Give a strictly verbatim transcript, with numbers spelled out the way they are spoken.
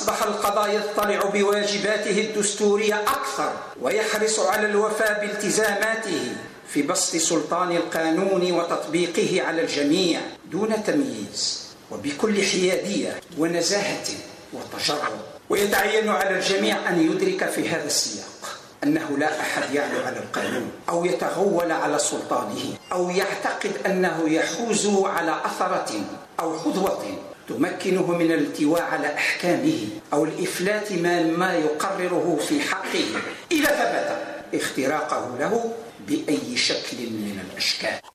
أصبح القضاء يطلع بواجباته الدستورية أكثر ويحرص على الوفاء بالتزاماته في بسط سلطان القانون وتطبيقه على الجميع دون تمييز وبكل حيادية ونزاهة وتجرد. ويتعين على الجميع أن يدرك في هذا السياق أنه لا أحد يعلو على القانون أو يتغول على سلطانه أو يعتقد أنه يحوز على أثرة أو حظوة تمكنه من الالتواء على أحكامه أو الإفلات من ما يقرره في حقه إذا ثبت اختراقه له بأي شكل من الأشكال.